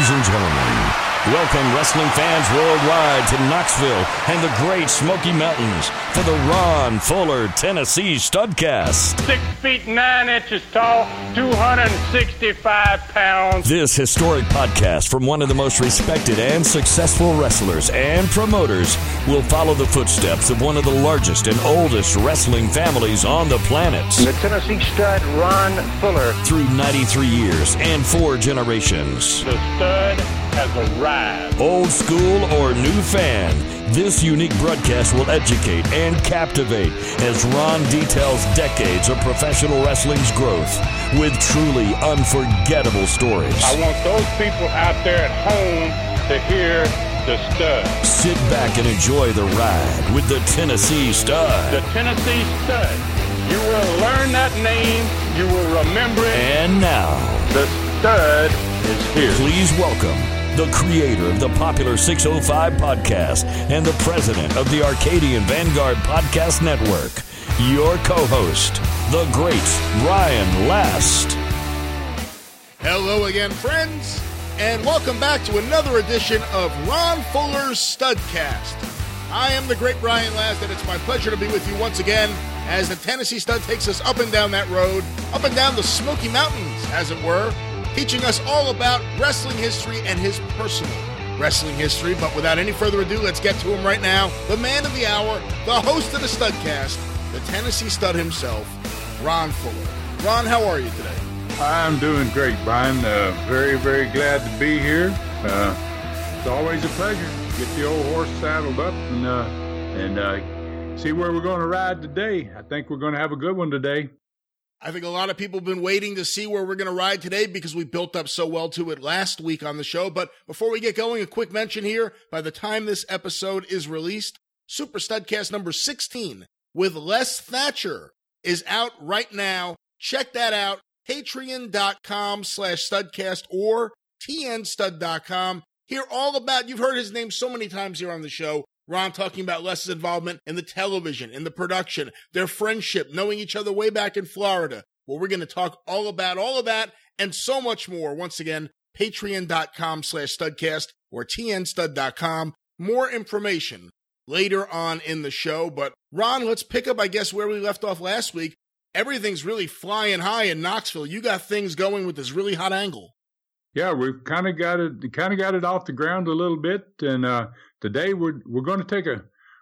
Ladies and gentlemen, welcome wrestling fans worldwide to Knoxville and the Great Smoky Mountains for the Ron Fuller Tennessee Studcast. 6 feet 9 inches tall, 265 pounds. This historic podcast from one of the most respected and successful wrestlers and promoters will follow the footsteps of one of the largest and oldest wrestling families on the planet. The Tennessee Stud, Ron Fuller. Through 93 years and 4 generations. The Stud has arrived. Old school or new fan, this unique broadcast will educate and captivate as Ron details decades of professional wrestling's growth with truly unforgettable stories. I want those people out there at home to hear the Stud. Sit back and enjoy the ride with the Tennessee Stud. The Tennessee Stud. You will learn that name. You will remember it. And now, the Stud is here. Please welcome the creator of the popular 605 podcast and the president of the Arcadian Vanguard Podcast Network, your co-host, the great Ryan Last. Hello again, friends, and welcome back to another edition of Ron Fuller's Studcast. I am the great Ryan Last, and it's my pleasure to be with you once again as the Tennessee Stud takes us up and down that road, up and down the Smoky Mountains, as it were, teaching us all about wrestling history and his personal wrestling history. But without any further ado, let's get to him right now. The man of the hour, the host of the Studcast, the Tennessee Stud himself, Ron Fuller. Ron, how are you today? I'm doing great, Brian. Very, very glad to be here. It's always a pleasure to get the old horse saddled up and see where we're going to ride today. I think we're going to have a good one today. I think a lot of people have been waiting to see where we're going to ride today because we built up so well to it last week on the show. But before we get going, a quick mention here. By the time this episode is released, Super Studcast number 16 with Les Thatcher is out right now. Check that out. Patreon.com/Studcast or TNStud.com. Hear all about, you've heard his name so many times here on the show. Ron talking about Les's involvement in the television, in the production, their friendship, knowing each other way back in Florida. Well, we're going to talk all about all of that and so much more. Once again, patreon.com/Studcast or tnstud.com. More information later on in the show. But Ron, let's pick up, I guess, where we left off last week. Everything's really flying high in Knoxville. You got things going with this really hot angle. Yeah, we've kind of got it off the ground a little bit, and today we're going to take a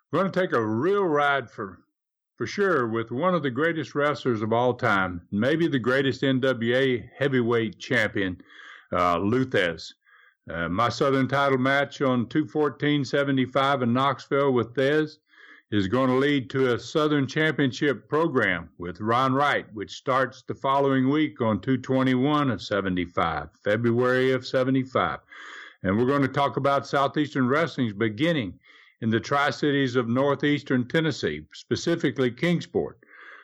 real ride for sure with one of the greatest wrestlers of all time, maybe the greatest NWA heavyweight champion, Lou Thesz. My Southern title match on 2/14/75 in Knoxville with Thesz is going to lead to a Southern Championship program with Ron Wright, which starts the following week on 2/21/75, February of 75. And we're going to talk about Southeastern Wrestling's beginning in the Tri-Cities of Northeastern Tennessee, specifically Kingsport.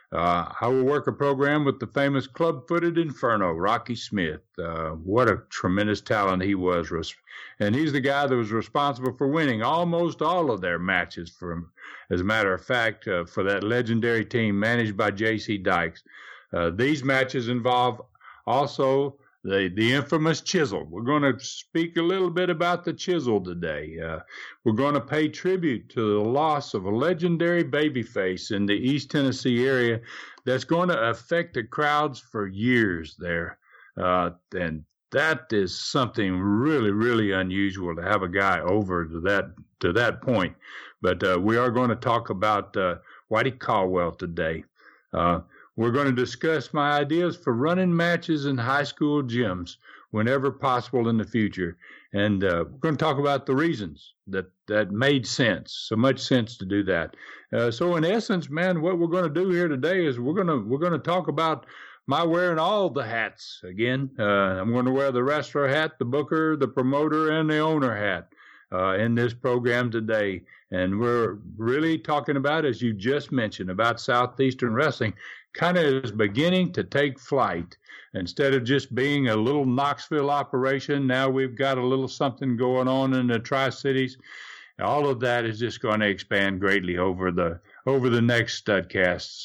I will work a program with the famous club-footed Inferno, Rocky Smith. What a tremendous talent he was. And he's the guy that was responsible for winning almost all of their matches, as a matter of fact, for that legendary team managed by J.C. Dykes. These matches involve also the infamous Chisel. We're going to speak a little bit about the Chisel today. We're going to pay tribute to the loss of a legendary babyface in the East Tennessee area that's going to affect the crowds for years there. And that is something really, really unusual to have a guy over to that point. But we are going to talk about Whitey Caldwell today. We're going to discuss my ideas for running matches in high school gyms whenever possible in the future. And we're going to talk about the reasons that made sense, so much sense to do that. So in essence, man, what we're going to do here today is we're going to talk about my wearing all the hats again. I'm going to wear the wrestler hat, the booker, the promoter, and the owner hat in this program today. And we're really talking about, as you just mentioned, about Southeastern Wrestling kind of is beginning to take flight. Instead of just being a little Knoxville operation, now we've got a little something going on in the Tri-Cities. All of that is just going to expand greatly over the next Studcasts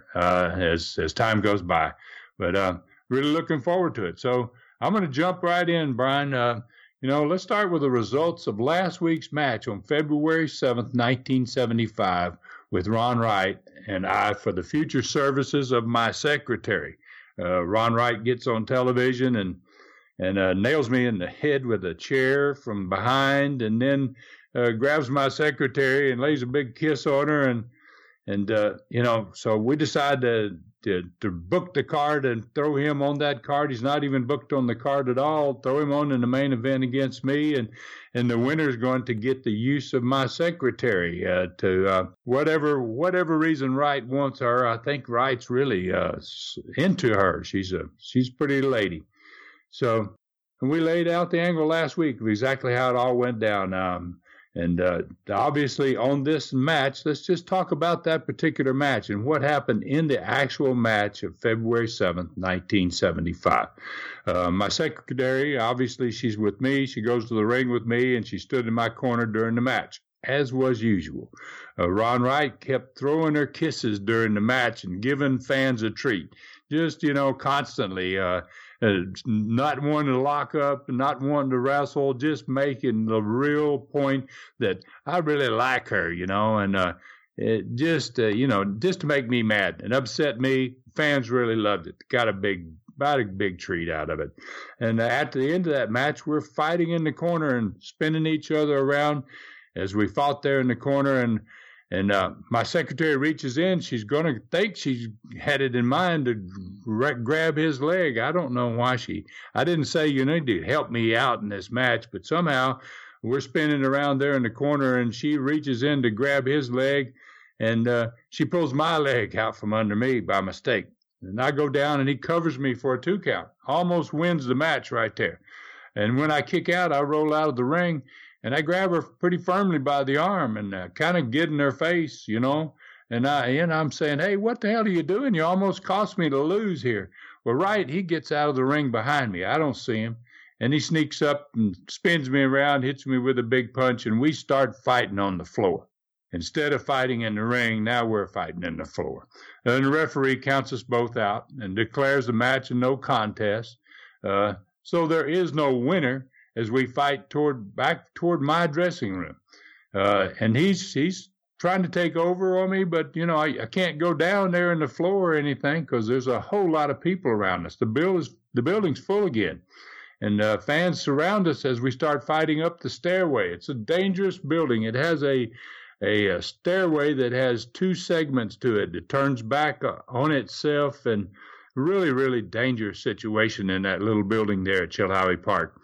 as time goes by. But really looking forward to it. So I'm going to jump right in, Brian. Let's start with the results of last week's match on February 7th, 1975, with Ron Wright and I for the future services of my secretary. Ron Wright gets on television and nails me in the head with a chair from behind, and then grabs my secretary and lays a big kiss on her, so we decide to book the card and throw him on that card. He's not even booked on the card at all. Throw him on in the main event against me, and the winner's going to get the use of my secretary to whatever reason Wright wants her. I think Wright's really into her. She's a pretty lady. So we laid out the angle last week of exactly how it all went down. Obviously on this match, let's just talk about that particular match and what happened in the actual match of February 7th, 1975. My secretary, obviously she's with me. She goes to the ring with me, and she stood in my corner during the match, as was usual. Ron Wright kept throwing her kisses during the match and giving fans a treat. Just, constantly, not wanting to lock up, not wanting to wrestle, just making the real point that I really like her, just to make me mad and upset me. Fans really loved it. Got a big treat out of it. And at the end of that match, we're fighting in the corner and spinning each other around as we fought there in the corner. And my secretary reaches in. She's going to think she's had it in mind to grab his leg. I don't know why I didn't say you need to help me out in this match, but somehow we're spinning around there in the corner, and she reaches in to grab his leg, and she pulls my leg out from under me by mistake. And I go down, and he covers me for a 2 count. Almost wins the match right there. And when I kick out, I roll out of the ring, and I grab her pretty firmly by the arm and kind of get in her face, And I'm saying, hey, what the hell are you doing? You almost cost me to lose here. Well, Wright, he gets out of the ring behind me. I don't see him. And he sneaks up and spins me around, hits me with a big punch, and we start fighting on the floor. Instead of fighting in the ring, now we're fighting in the floor. And the referee counts us both out and declares the match a no contest. So there is no winner as we fight back toward my dressing room. And he's trying to take over on me, but, I can't go down there in the floor or anything because there's a whole lot of people around us. The building's full again. And fans surround us as we start fighting up the stairway. It's a dangerous building. It has a stairway that has 2 segments to it. It turns back on itself, and really, really dangerous situation in that little building there at Chilhowie Park.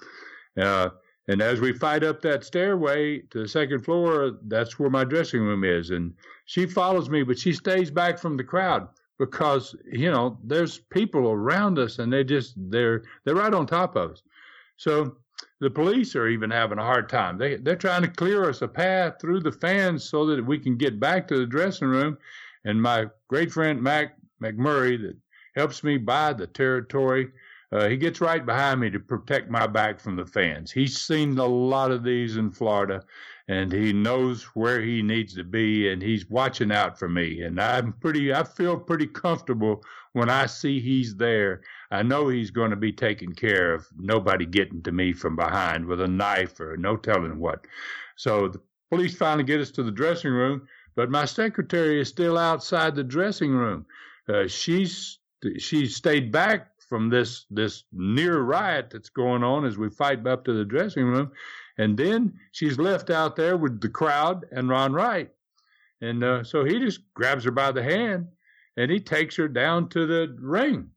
And as we fight up that stairway to the second floor, that's where my dressing room is. And she follows me, but she stays back from the crowd because, there's people around us, and they're right on top of us. So the police are even having a hard time. They're trying to clear us a path through the fans so that we can get back to the dressing room. And my great friend Mac McMurray, that helps me buy the territory, he gets right behind me to protect my back from the fans. He's seen a lot of these in Florida, and he knows where he needs to be, and he's watching out for me. And I feel pretty comfortable when I see he's there. I know he's going to be taken care of, nobody getting to me from behind with a knife or no telling what. So the police finally get us to the dressing room, but my secretary is still outside the dressing room. She stayed back from this near riot that's going on as we fight up to the dressing room. And then she's left out there with the crowd and Ron Wright. And so he just grabs her by the hand and he takes her down to the ring.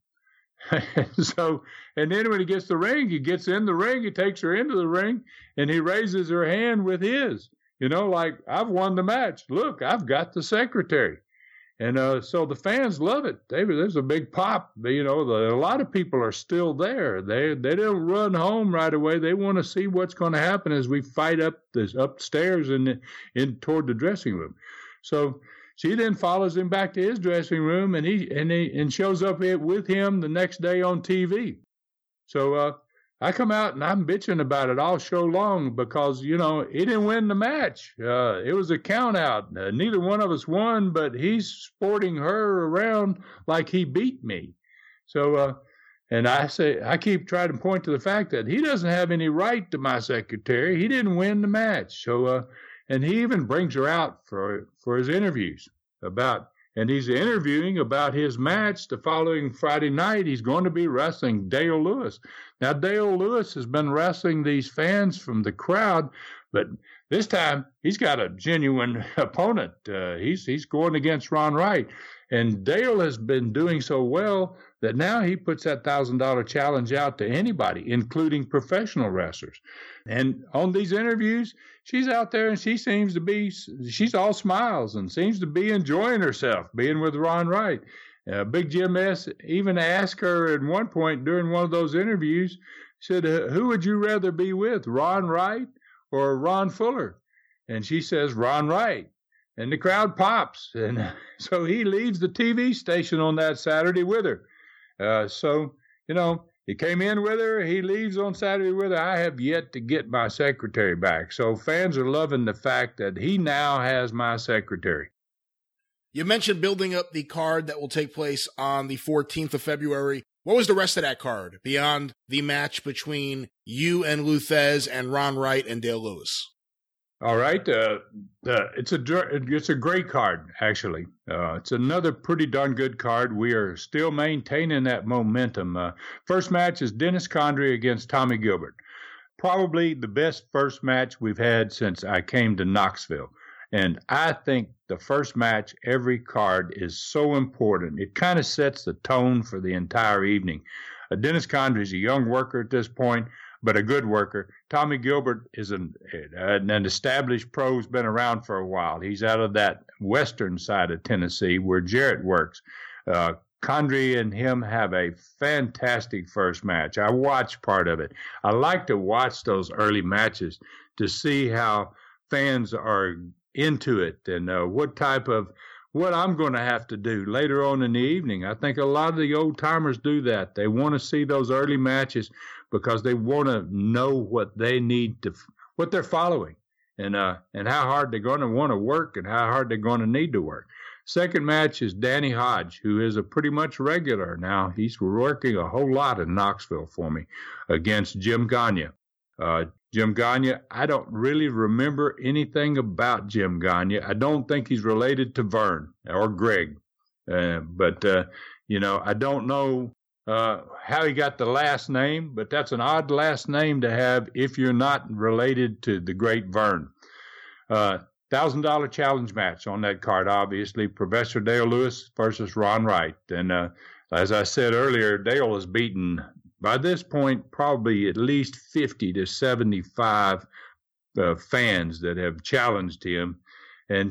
And then when he gets the ring, he gets in the ring, he takes her into the ring, and he raises her hand with his, like, I've won the match. Look, I've got the secretary. And so the fans love it. There's a big pop. A lot of people are still there. They don't run home right away. They want to see what's going to happen as we fight upstairs and in toward the dressing room. So she then follows him back to his dressing room, and shows up with him the next day on TV. So I come out and I'm bitching about it all show long because, he didn't win the match. It was a count out. Neither one of us won, but he's sporting her around like he beat me. So, And I keep trying to point to the fact that he doesn't have any right to my secretary. He didn't win the match. So, and he even brings her out for his interviews and he's interviewing about his match the following Friday night. He's going to be wrestling Dale Lewis. Now, Dale Lewis has been wrestling these fans from the crowd, but this time he's got a genuine opponent. He's going against Ron Wright. And Dale has been doing so well that now he puts that $1,000 challenge out to anybody, including professional wrestlers. And on these interviews, she's out there and she's all smiles and seems to be enjoying herself being with Ron Wright. Big Jim S. even asked her at one point during one of those interviews, said, who would you rather be with, Ron Wright or Ron Fuller? And she says, Ron Wright. And the crowd pops. And so he leaves the TV station on that Saturday with her. So, he came in with her. He leaves on Saturday with her. I have yet to get my secretary back. So fans are loving the fact that he now has my secretary. You mentioned building up the card that will take place on the 14th of February. What was the rest of that card beyond the match between you and Lou Thesz and Ron Wright and Dale Lewis? All right. It's a great card, actually. It's another pretty darn good card. We are still maintaining that momentum. First match is Dennis Condrey against Tommy Gilbert. Probably the best first match we've had since I came to Knoxville. And I think the first match, every card, is so important. It kind of sets the tone for the entire evening. Dennis Condrey is a young worker at this point, but a good worker. Tommy Gilbert is an established pro, who's been around for a while. He's out of that western side of Tennessee where Jarrett works. Condrey and him have a fantastic first match. I watched part of it. I like to watch those early matches to see how fans are into it and what I'm going to have to do later on in the evening. I think a lot of the old timers do that. They want to see those early matches because they want to know what they need what they're following and how hard they're going to want to work and how hard they're going to need to work. Second match is Danny Hodge, who is a pretty much regular now. He's working a whole lot in Knoxville for me against Jim Gagne. Jim Gagne, I don't really remember anything about Jim Gagne. I don't think he's related to Vern or Greg. But I don't know how he got the last name, but that's an odd last name to have if you're not related to the great Vern. $1,000 challenge match on that card, obviously. Professor Dale Lewis versus Ron Wright. And as I said earlier, Dale has beaten, by this point, probably at least 50 to 75 fans that have challenged him. And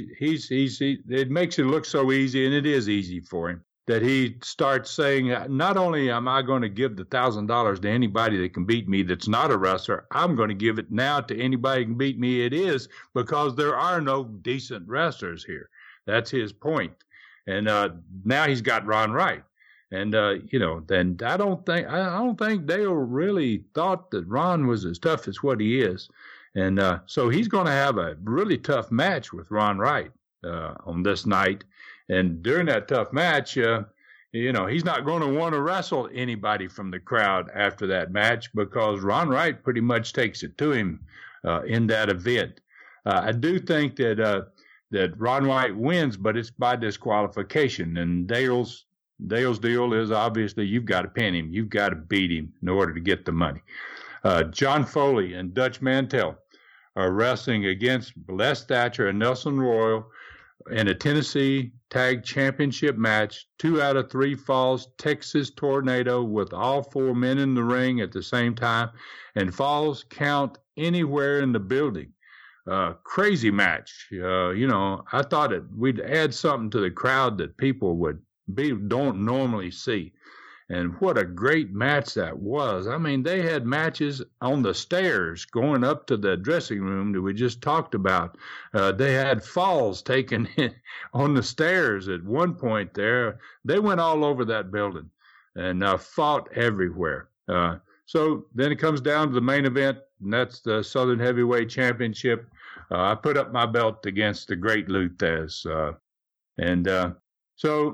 it makes it look so easy, and it is easy for him, that he starts saying, not only am I going to give the $1,000 to anybody that can beat me that's not a wrestler, I'm going to give it now to anybody who can beat me. It is because there are no decent wrestlers here. That's his point. And now he's got Ron Wright. And, then I don't think Dale really thought that Ron was as tough as what he is. And so he's going to have a really tough match with Ron Wright on this night. And during that tough match, he's not going to want to wrestle anybody from the crowd after that match because Ron Wright pretty much takes it to him in that event. I do think that Ron Wright wins, but it's by disqualification. And Dale's deal is obviously you've got to pin him. You've got to beat him in order to get the money. John Foley and Dutch Mantell are wrestling against Les Thatcher and Nelson Royal in a Tennessee Tag Championship match. 2 out of 3 falls, Texas Tornado, with all 4 men in the ring at the same time, and falls count anywhere in the building. Crazy match. I thought we'd add something to the crowd that people don't normally see. And what a great match that was. I mean, they had matches on the stairs going up to the dressing room that we just talked about. They had falls taken on the stairs at one point there. They went all over that building and fought everywhere. So then it comes down to the main event, and that's the Southern Heavyweight Championship. I put up my belt against the great Lou Thesz. So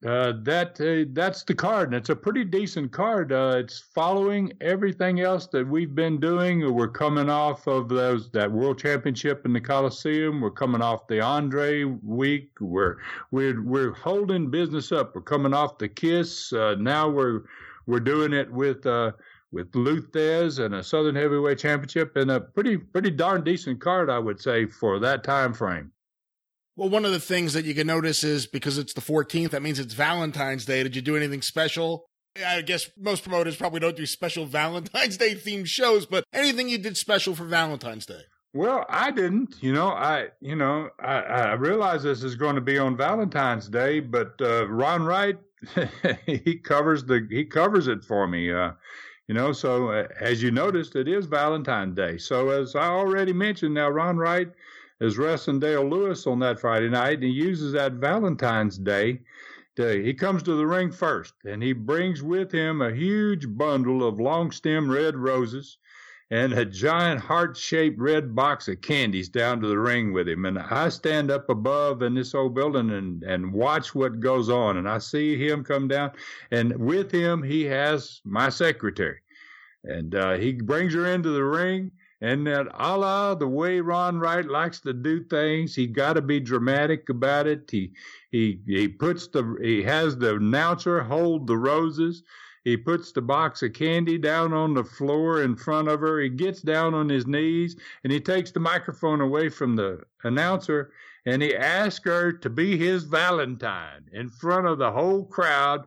That's the card, and it's a pretty decent card. It's following everything else that we've been doing. We're coming off of that World Championship in the Coliseum. We're coming off the Andre week. We're holding business up. We're coming off the Kiss. Now we're doing it with Lou Thesz and a Southern Heavyweight Championship, and a pretty darn decent card, I would say, for that time frame. Well, one of the things that you can notice is because it's the 14th, that means it's Valentine's Day. Did you do anything special? I guess most promoters probably don't do special Valentine's Day themed shows, but anything you did special for Valentine's Day? Well, I didn't. I realize this is going to be on Valentine's Day, but Ron Wright, he covers it for me. So as you noticed, it is Valentine's Day. So as I already mentioned, now Ron Wright is wrestling Dale Lewis on that Friday night, and he uses that Valentine's Day. He comes to the ring first, and he brings with him a huge bundle of long stem red roses and a giant heart-shaped red box of candies down to the ring with him. And I stand up above in this old building and watch what goes on, and I see him come down, and with him he has my secretary. And he brings her into the ring. And that a la the way Ron Wright likes to do things, he got to be dramatic about it. He has the announcer hold the roses. He puts the box of candy down on the floor in front of her. He gets down on his knees and he takes the microphone away from the announcer and he asks her to be his Valentine in front of the whole crowd.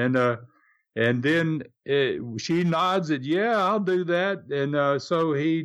And then she nods that, yeah, I'll do that. And so he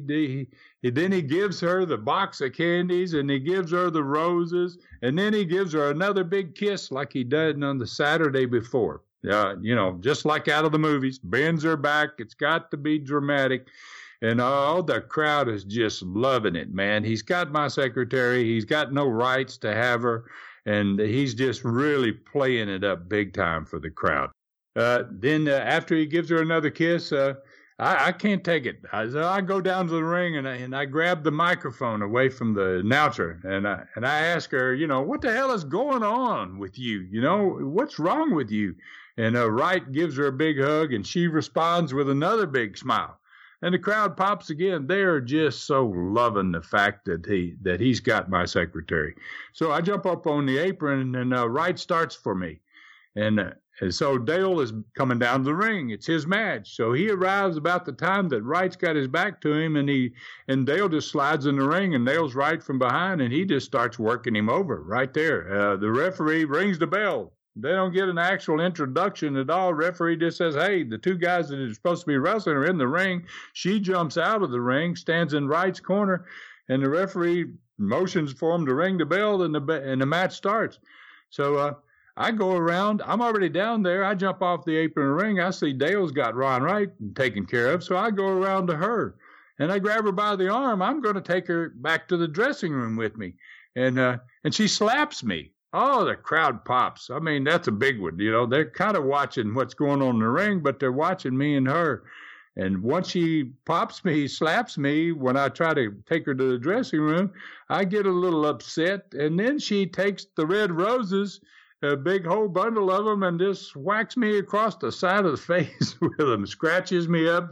gives her the box of candies and he gives her the roses. And then he gives her another big kiss like he did on the Saturday before. Just like out of the movies, bends her back. It's got to be dramatic. And the crowd is just loving it, man. He's got my secretary. He's got no rights to have her. And he's just really playing it up big time for the crowd. Then after he gives her another kiss, I can't take it. I go down to the ring and I grab the microphone away from the announcer and I ask her, what the hell is going on with you? What's wrong with you? And Wright gives her a big hug and she responds with another big smile. And the crowd pops again. They're just so loving the fact that he's got my secretary. So I jump up on the apron and Wright starts for me. And so Dale is coming down to the ring. It's his match. So he arrives about the time that Wright's got his back to him, and Dale just slides in the ring, and Dale's right from behind, and he just starts working him over right there. The referee rings the bell. They don't get an actual introduction at all. Referee just says, hey, the two guys that are supposed to be wrestling are in the ring. She jumps out of the ring, stands in Wright's corner, and the referee motions for him to ring the bell, and the match starts. So I go around. I'm already down there. I jump off the apron ring. I see Dale's got Ron Wright taken care of, so I go around to her. And I grab her by the arm. I'm going to take her back to the dressing room with me. And she slaps me. Oh, the crowd pops. I mean, that's a big one. They're kind of watching what's going on in the ring, but they're watching me and her. And once she slaps me, when I try to take her to the dressing room, I get a little upset. And then she takes the red roses, a big whole bundle of them, and just whacks me across the side of the face with them, scratches me up.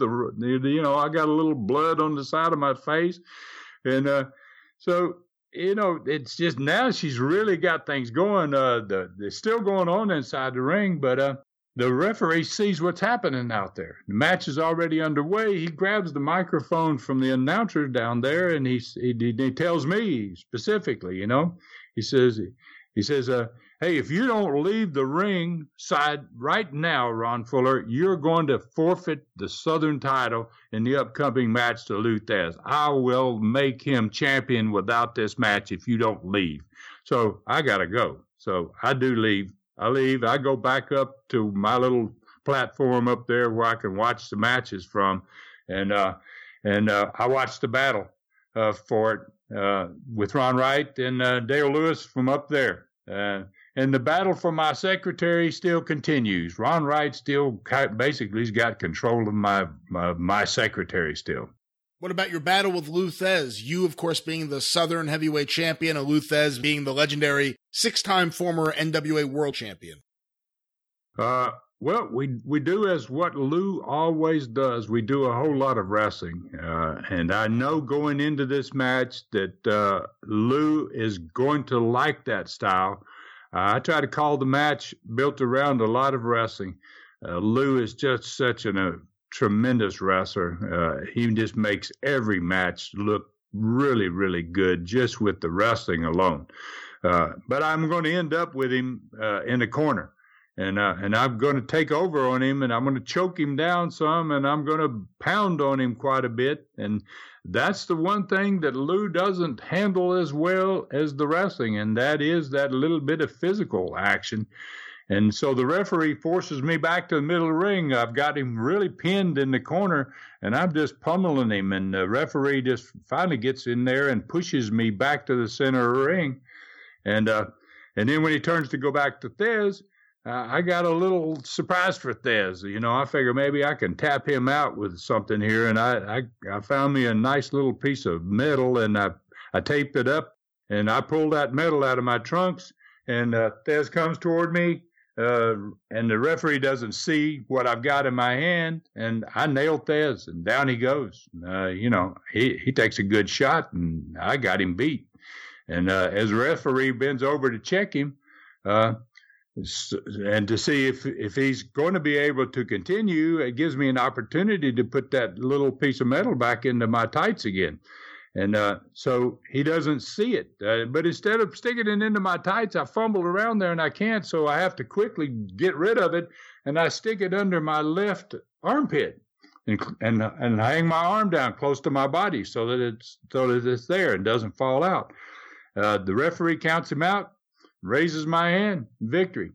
I got a little blood on the side of my face. And so, it's just now she's really got things going. They're still going on inside the ring, but the referee sees what's happening out there. The match is already underway. He grabs the microphone from the announcer down there, and he tells me specifically, he says, hey, if you don't leave the ring side right now, Ron Fuller, you're going to forfeit the Southern title in the upcoming match to Lou Thesz. I will make him champion without this match if you don't leave. So I got to go. So I do leave. I leave. I go back up to my little platform up there where I can watch the matches from. And I watched the battle for it with Ron Wright and Dale Lewis from up there. And the battle for my secretary still continues. Ron Wright still basically has got control of my secretary still. What about your battle with Lou Thesz? You, of course, being the Southern Heavyweight Champion, and Lou Thesz being the legendary 6-time former NWA World Champion. Well, we do as what Lou always does. We do a whole lot of wrestling. And I know going into this match that Lou is going to like that style. I try to call the match built around a lot of wrestling. Lou is just such a tremendous wrestler. He just makes every match look really, really good just with the wrestling alone. But I'm going to end up with him in the corner. And I'm going to take over on him, and I'm going to choke him down some, and I'm going to pound on him quite a bit. And that's the one thing that Lou doesn't handle as well as the wrestling, and that is that little bit of physical action. And so the referee forces me back to the middle of the ring. I've got him really pinned in the corner, and I'm just pummeling him. And the referee just finally gets in there and pushes me back to the center of the ring. And then when he turns to go back to Thesz, I got a little surprise for Thesz. You know, I figure maybe I can tap him out with something here. And I found me a nice little piece of metal, and I taped it up, and I pulled that metal out of my trunks, and Thesz comes toward me, and the referee doesn't see what I've got in my hand, and I nailed Thesz, and down he goes. You know, he takes a good shot, and I got him beat. And as the referee bends over to check him, and to see if he's going to be able to continue, it gives me an opportunity to put that little piece of metal back into my tights again. And so he doesn't see it. But instead of sticking it into my tights, I fumbled around there, and I can't, so I have to quickly get rid of it, and I stick it under my left armpit and hang my arm down close to my body so that it's there and doesn't fall out. The referee counts him out, raises my hand, victory.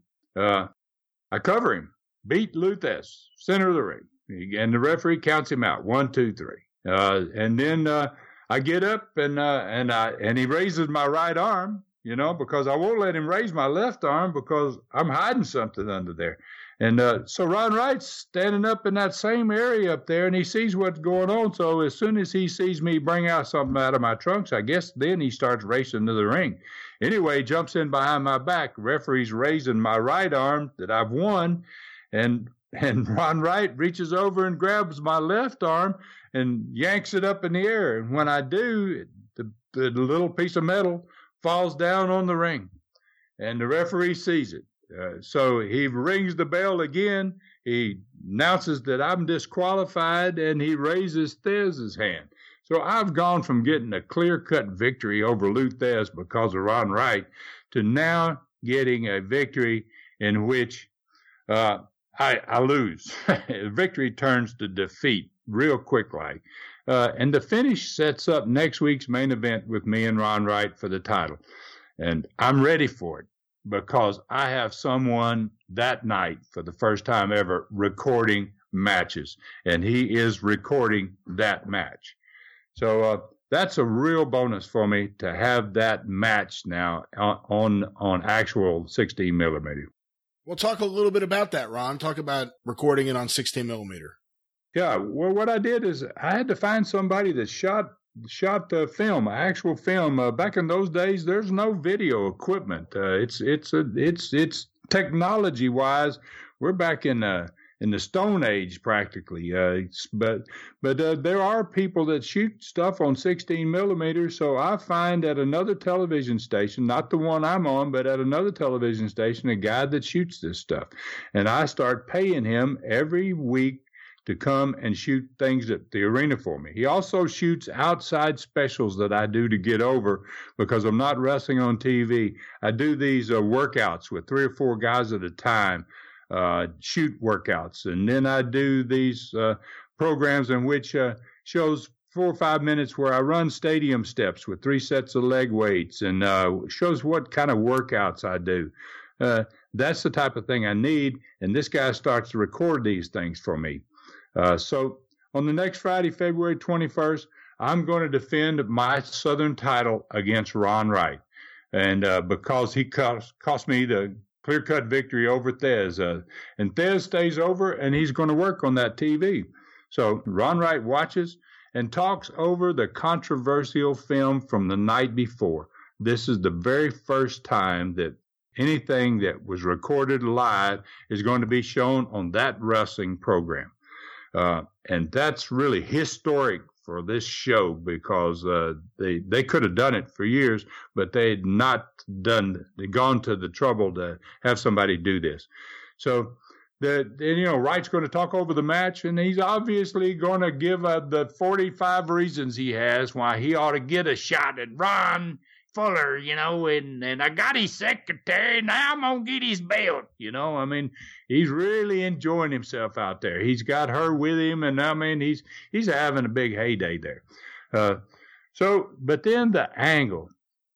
I cover him, beat Lou Thesz, center of the ring, and the referee counts him out, 1, 2, 3. And then I get up and he raises my right arm, you know, because I won't let him raise my left arm because I'm hiding something under there. And so Ron Wright's standing up in that same area up there, and he sees what's going on. So as soon as he sees me bring out something out of my trunks, I guess then he starts racing to the ring. Anyway, he jumps in behind my back. Referee's raising my right arm that I've won, and Ron Wright reaches over and grabs my left arm and yanks it up in the air. And when I do, the little piece of metal falls down on the ring, and the referee sees it. So he rings the bell again. He announces that I'm disqualified, and he raises Thesz's hand. So I've gone from getting a clear-cut victory over Lou Thesz because of Ron Wright to now getting a victory in which I lose. Victory turns to defeat real quick like. And the finish sets up next week's main event with me and Ron Wright for the title. And I'm ready for it, because I have someone that night for the first time ever recording matches, and he is recording that match. So that's a real bonus for me to have that match now on actual 16 millimeter. We'll talk a little bit about that, Ron. Talk about recording it on 16 millimeter. Yeah, well, what I did is I had to find somebody that shot the film, actual film. Back in those days, there's no video equipment. It's technology wise, we're back in the Stone Age practically. But there are people that shoot stuff on 16 millimeters. So I find at another television station, not the one I'm on, but at another television station, a guy that shoots this stuff, and I start paying him every week to come and shoot things at the arena for me. He also shoots outside specials that I do to get over because I'm not wrestling on TV. I do these workouts with 3 or 4 guys at a time, shoot workouts. And then I do these programs in which shows 4 or 5 minutes where I run stadium steps with 3 sets of leg weights and shows what kind of workouts I do. That's the type of thing I need. And this guy starts to record these things for me. So on the next Friday, February 21st, I'm going to defend my Southern title against Ron Wright. And because he cost me the clear-cut victory over Thesz. And Thesz stays over, and he's going to work on that TV. So Ron Wright watches and talks over the controversial film from the night before. This is the very first time that anything that was recorded live is going to be shown on that wrestling program. And that's really historic for this show because they could have done it for years, but they had not gone to the trouble to have somebody do this. So Wright's going to talk over the match, and he's obviously going to give the 45 reasons he has why he ought to get a shot at Ron Fuller, and I got his secretary, now I'm going to get his belt, I mean, he's really enjoying himself out there. He's got her with him, and I mean, he's having a big heyday there. But then the angle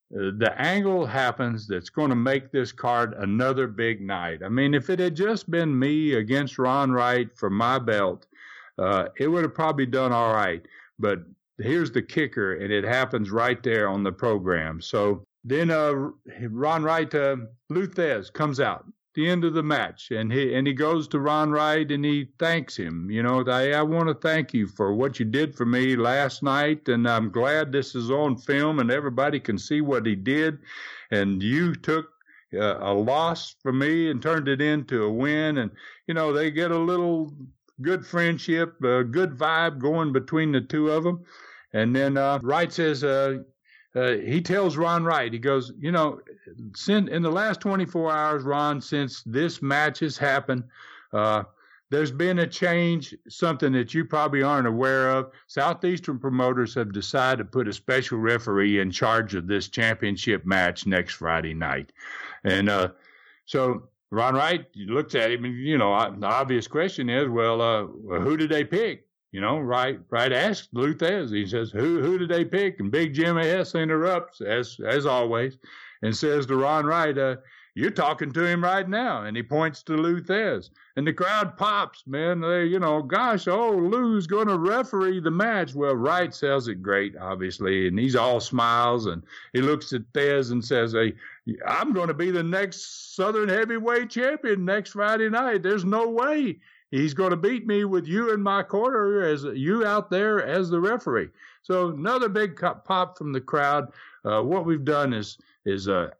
happens that's going to make this card another big night. I mean, if it had just been me against Ron Wright for my belt, it would have probably done all right. But here's the kicker, and it happens right there on the program. So then Ron Wright, Lou Thesz comes out at the end of the match, and he goes to Ron Wright and he thanks him. I want to thank you for what you did for me last night, and I'm glad this is on film and everybody can see what he did. And you took a loss for me and turned it into a win. And they get a little good friendship, a good vibe going between the two of them. And then Wright says, he tells Ron Wright, he goes, in the last 24 hours, Ron, since this match has happened, there's been a change, something that you probably aren't aware of. Southeastern promoters have decided to put a special referee in charge of this championship match next Friday night. And so Ron Wright looks at him, and, the obvious question is, well, who did they pick? Wright asks Lou Thesz. He says, who did they pick? And Big Jim S. interrupts, as always, and says to Ron Wright, you're talking to him right now. And he points to Lou Thesz. And the crowd pops, man. Gosh, Lou's going to referee the match. Well, Wright sells it great, obviously, and he's all smiles. And he looks at Thesz and says, hey, I'm going to be the next Southern heavyweight champion next Friday night. There's no way he's going to beat me with you in my corner, as you out there as the referee. So another big pop from the crowd. What we've done is add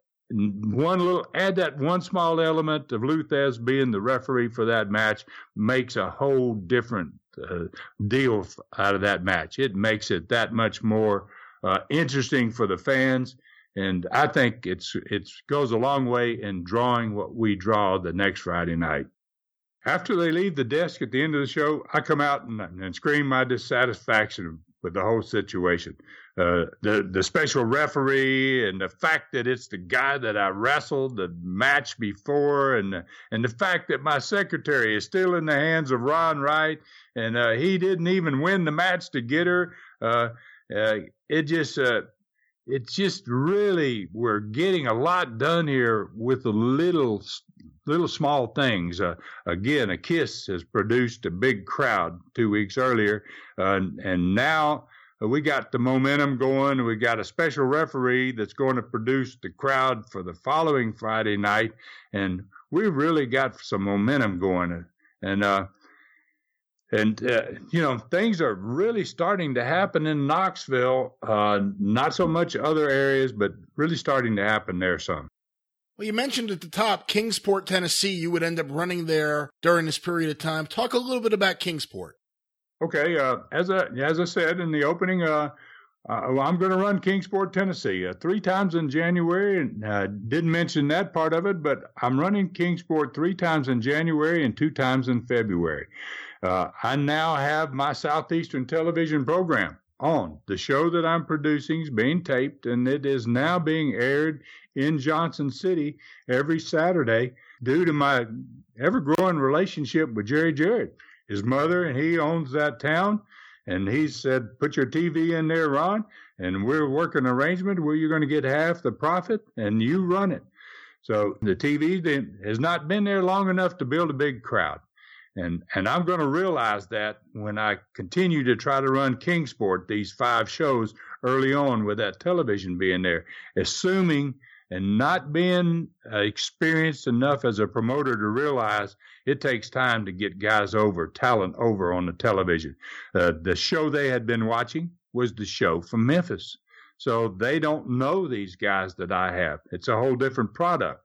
that one small element of Lou Thesz being the referee for that match makes a whole different deal out of that match. It makes it that much more interesting for the fans. And I think it goes a long way in drawing what we draw the next Friday night. After they leave the desk at the end of the show, I come out and scream my dissatisfaction with the whole situation. The special referee and the fact that it's the guy that I wrestled the match before, and the fact that my secretary is still in the hands of Ron Wright, and he didn't even win the match to get her. It's just really, we're getting a lot done here with the little small things. Again, a kiss has produced a big crowd 2 weeks earlier, and now we got the momentum going. We got a special referee that's going to produce the crowd for the following Friday night, and we really got some momentum going. And things are really starting to happen in Knoxville. Not so much other areas, but really starting to happen there some. Well, you mentioned at the top, Kingsport, Tennessee. You would end up running there during this period of time. Talk a little bit about Kingsport. Okay. As I said in the opening, I'm going to run Kingsport, Tennessee 3 times in January. And didn't mention that part of it, but I'm running Kingsport 3 times in January and 2 times in February. I now have my Southeastern television program on. The show that I'm producing is being taped, and it is now being aired in Johnson City every Saturday due to my ever-growing relationship with Jerry Jarrett. His mother and he owns that town, and he said, put your TV in there, Ron, and we're working an arrangement where you're going to get half the profit, and you run it. So the TV has not been there long enough to build a big crowd. And I'm going to realize that when I continue to try to run Kingsport, these 5 shows early on with that television being there, assuming and not being experienced enough as a promoter to realize it takes time to get talent over on the television. The show they had been watching was the show from Memphis. So they don't know these guys that I have. It's a whole different product.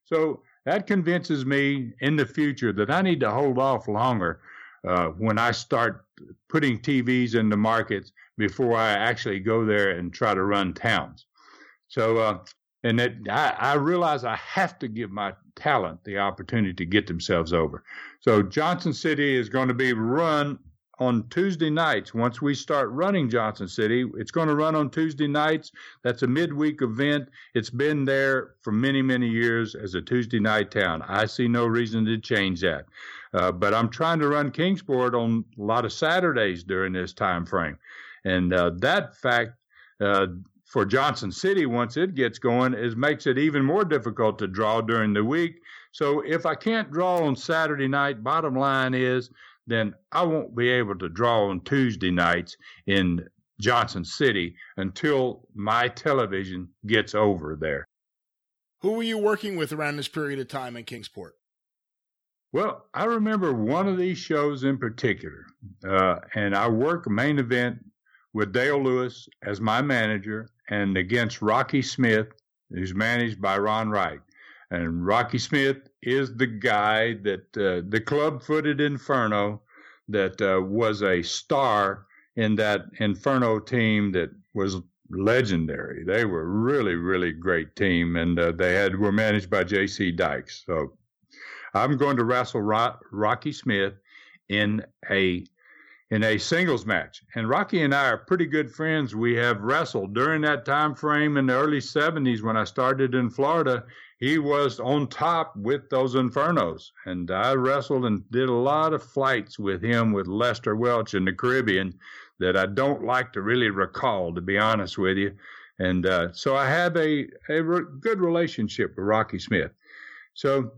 So that convinces me in the future that I need to hold off longer when I start putting TVs in the markets before I actually go there and try to run towns. So, and that I realize I have to give my talent the opportunity to get themselves over. So Johnson City is going to be run on Tuesday nights. Once we start running Johnson City, it's going to run on Tuesday nights. That's a midweek event. It's been there for many, many years as a Tuesday night town. I see no reason to change that. But I'm trying to run Kingsport on a lot of Saturdays during this time frame. And that fact, for Johnson City, once it gets going, makes it even more difficult to draw during the week. So if I can't draw on Saturday night, bottom line is, then I won't be able to draw on Tuesday nights in Johnson City until my television gets over there. Who were you working with around this period of time in Kingsport? Well, I remember one of these shows in particular, and I worked main event with Dale Lewis as my manager and against Rocky Smith, who's managed by Ron Wright. And Rocky Smith is the guy that the club-footed Inferno that was a star in that Inferno team that was legendary. They were really, really great team, and were managed by J.C. Dykes. So I'm going to wrestle Rocky Smith in a singles match. And Rocky and I are pretty good friends. We have wrestled during that time frame in the early 70s when I started in Florida. He was on top with those Infernos. And I wrestled and did a lot of flights with him with Lester Welch in the Caribbean that I don't like to really recall, to be honest with you. And so I have a good relationship with Rocky Smith. So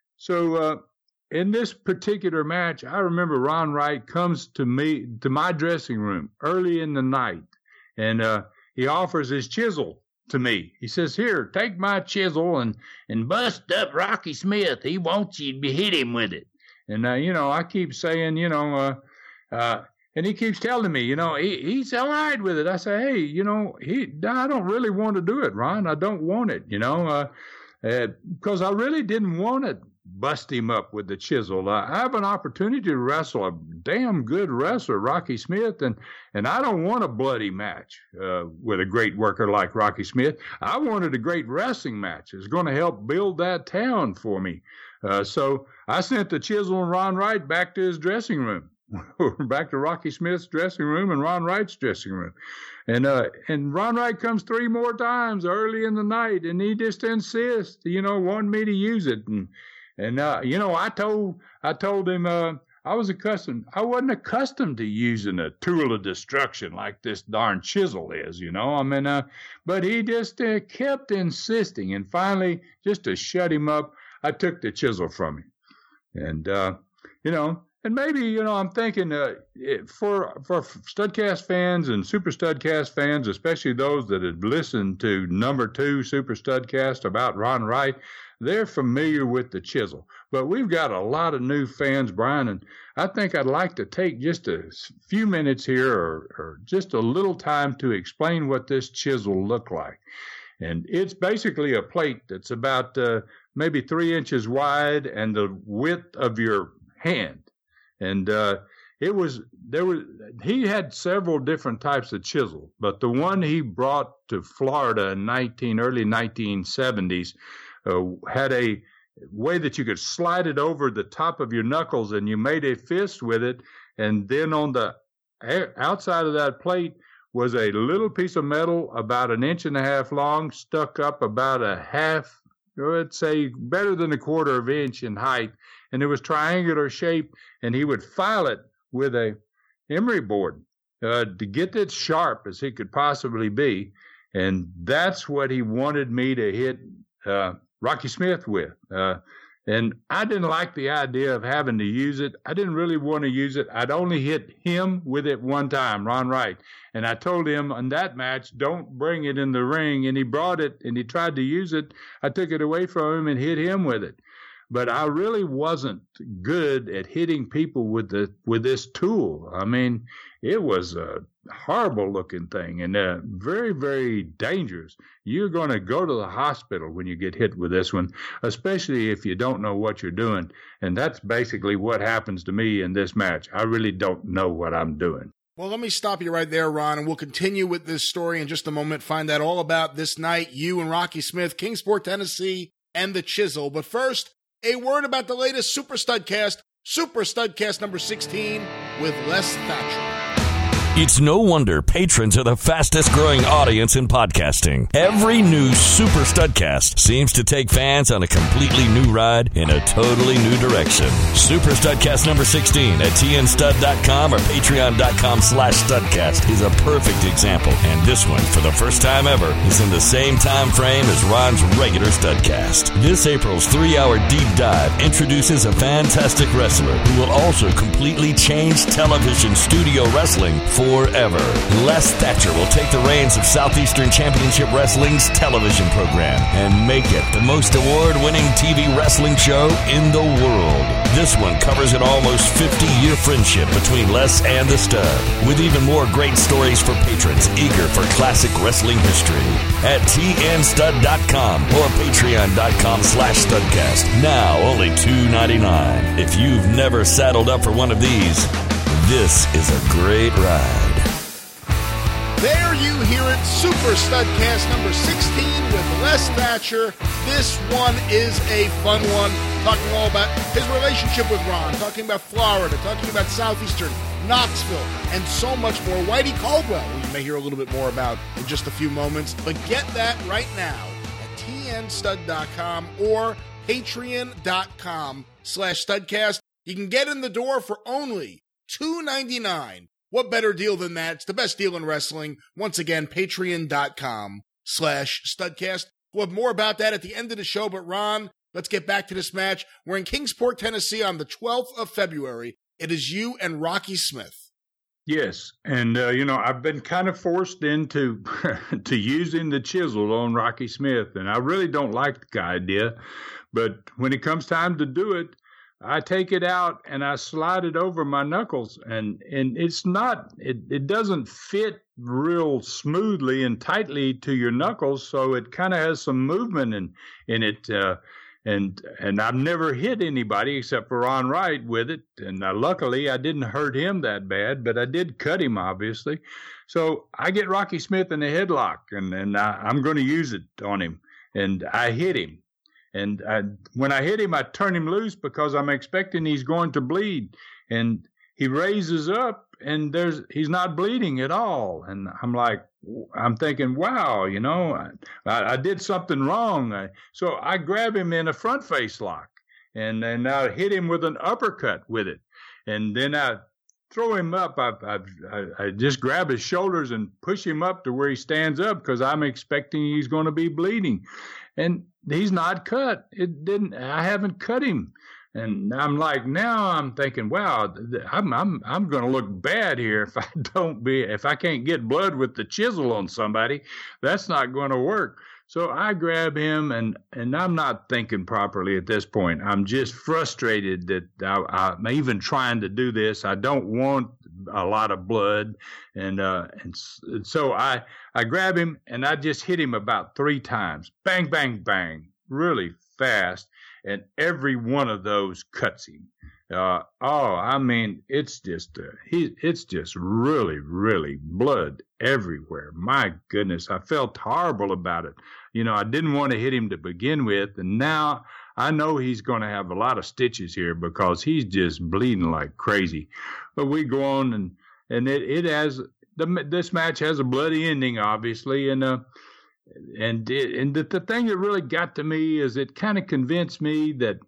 in this particular match, I remember Ron Wright comes to my dressing room early in the night, and he offers his chisel to me. He says, "Here, take my chisel and bust up Rocky Smith. He wants you to hit him with it." And, I keep saying, and he keeps telling me, he's all right with it. I say, hey, I don't really want to do it, Ron. I don't want it, because I really didn't want to bust him up with the chisel. I have an opportunity to wrestle a damn good wrestler, Rocky Smith, and I don't want a bloody match with a great worker like Rocky Smith. I wanted a great wrestling match. It's going to help build that town for me. So I sent the chisel and Ron Wright back to his dressing room, back to Rocky Smith's dressing room and Ron Wright's dressing room. And Ron Wright comes 3 more times early in the night, and he just insists, wanting me to use it. And I told him I wasn't accustomed to using a tool of destruction like this darn chisel is, but he just kept insisting. And finally, just to shut him up, I took the chisel from him. And, and maybe, I'm thinking for Studcast fans and Super Studcast fans, especially those that have listened to number 2 Super Studcast about Ron Wright, they're familiar with the chisel. But we've got a lot of new fans, Brian, and I think I'd like to take just a few minutes here or just a little time to explain what this chisel looked like. And it's basically a plate that's about maybe 3 inches wide and the width of your hand. And he had several different types of chisel, but the one he brought to Florida in early 1970s had a way that you could slide it over the top of your knuckles and you made a fist with it. And then on the outside of that plate was a little piece of metal about 1.5 inches long, stuck up about a half, I'd say better than 1/4 inch in height. And it was triangular shape, and he would file it with a emery board to get it sharp as he could possibly be. And that's what he wanted me to hit Rocky Smith with. And I didn't like the idea of having to use it. I didn't really want to use it. I'd only hit him with it one time, Ron Wright. And I told him on that match, don't bring it in the ring. And he brought it and he tried to use it. I took it away from him and hit him with it. but I really wasn't good at hitting people with this tool. I mean, it was a horrible looking thing and very, very dangerous. You're going to go to the hospital when you get hit with this one, especially if you don't know what you're doing. And that's basically what happens to me in this match. I really don't know what I'm doing. Well, let me stop you right there, Ron, and we'll continue with this story in just a moment. Find out all about this night, you and Rocky Smith, Kingsport, Tennessee, and the Chisel. But first, a word about the latest Super Studcast, Super Studcast number 16 with Les Thatcher. It's no wonder patrons are the fastest growing audience in podcasting. Every new Super Studcast seems to take fans on a completely new ride in a totally new direction. Super Studcast number 16 at tnstud.com or patreon.com/studcast is a perfect example. And this one, for the first time ever, is in the same time frame as Ron's regular Studcast. This April's 3-hour deep dive introduces a fantastic wrestler who will also completely change television studio wrestling forever. Les Thatcher will take the reins of Southeastern Championship Wrestling's television program and make it the most award-winning TV wrestling show in the world. This one covers an almost 50-year friendship between Les and the Stud, with even more great stories for patrons eager for classic wrestling history. At tnstud.com or patreon.com/studcast. Now only $2.99. If you've never saddled up for one of these, this is a great ride. There you hear it, Super Studcast number 16 with Les Thatcher. This one is a fun one, talking all about his relationship with Ron, talking about Florida, talking about Southeastern, Knoxville, and so much more. Whitey Caldwell, who you may hear a little bit more about in just a few moments, but get that right now at tnstud.com or patreon.com/studcast. You can get in the door for only $2.99. What better deal than that? It's the best deal in wrestling. Once again, patreon.com/studcast. We'll have more about that at the end of the show. But Ron, let's get back to this match. We're in Kingsport, Tennessee on the 12th of February. It is you and Rocky Smith. Yes, and I've been kind of forced into to using the chisel on Rocky Smith, and I really don't like the idea. But when it comes time to do it, I take it out and I slide it over my knuckles, and it's not, it doesn't fit real smoothly and tightly to your knuckles, so it kind of has some movement in it. And I've never hit anybody except for Ron Wright with it, and luckily I didn't hurt him that bad, but I did cut him, obviously. So I get Rocky Smith in a headlock, and I'm going to use it on him, and I hit him. And when I hit him, I turn him loose because I'm expecting he's going to bleed. And he raises up, and he's not bleeding at all. And I'm thinking, wow, I did something wrong. So I grab him in a front face lock, and then I hit him with an uppercut with it. And then I throw him up. I just grab his shoulders and push him up to where he stands up because I'm expecting he's going to be bleeding. And he's not cut. I haven't cut him. And now I'm thinking, wow, I'm going to look bad here if I can't get blood with the chisel on somebody. That's not going to work. So I grab him, and I'm not thinking properly at this point. I'm just frustrated that I'm even trying to do this. I don't want a lot of blood, and so I grab him and I just hit him about 3 times, bang, bang, bang, really fast, and every one of those cuts him. It's just really, really blood everywhere. My goodness, I felt horrible about it. I didn't want to hit him to begin with, and now I know he's going to have a lot of stitches here because he's just bleeding like crazy. But we go on, and this match has a bloody ending, obviously, and the thing that really got to me is it kind of convinced me that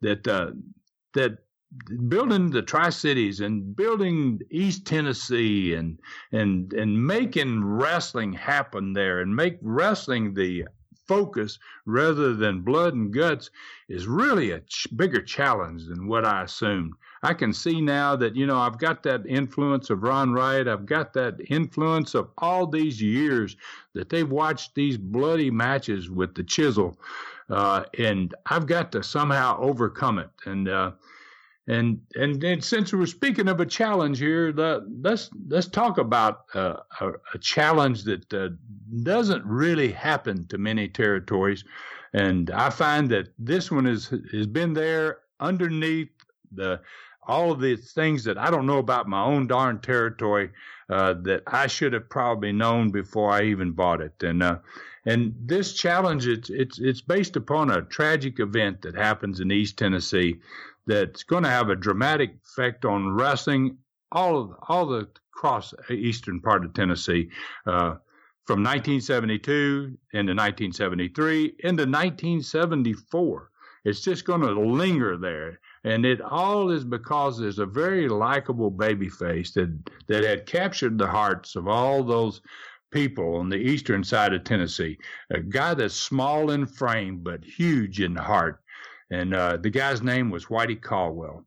building the Tri-Cities and building East Tennessee and making wrestling happen there and make wrestling the focus rather than blood and guts is really a bigger challenge than what I assumed. I can see now that, I've got that influence of Ron Wright. I've got that influence of all these years that they've watched these bloody matches with the chisel. And I've got to somehow overcome it. And since we're speaking of a challenge here, let's talk about a challenge that doesn't really happen to many territories, and I find that this one has been there underneath all of the things that I don't know about my own darn territory that I should have probably known before I even bought it. And this challenge, it's based upon a tragic event that happens in East Tennessee that's going to have a dramatic effect on wrestling all the across eastern part of Tennessee, from 1972 into 1973 into 1974. It's just going to linger there. And it all is because there's a very likable babyface that had captured the hearts of all those people on the eastern side of Tennessee. A guy that's small in frame but huge in heart. And the guy's name was Whitey Caldwell.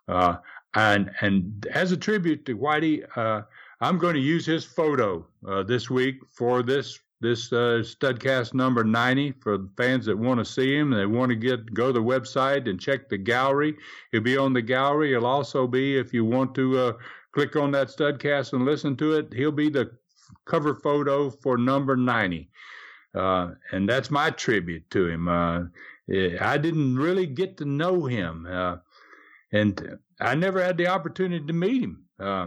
And as a tribute to Whitey, I'm going to use his photo this week for this Studcast number 90 for the fans that want to see him. They want to go to the website and check the gallery. He'll be on the gallery. He'll also be, if you want to click on that Studcast and listen to it, he'll be the cover photo for number 90. And that's my tribute to him. I didn't really get to know him, and I never had the opportunity to meet him.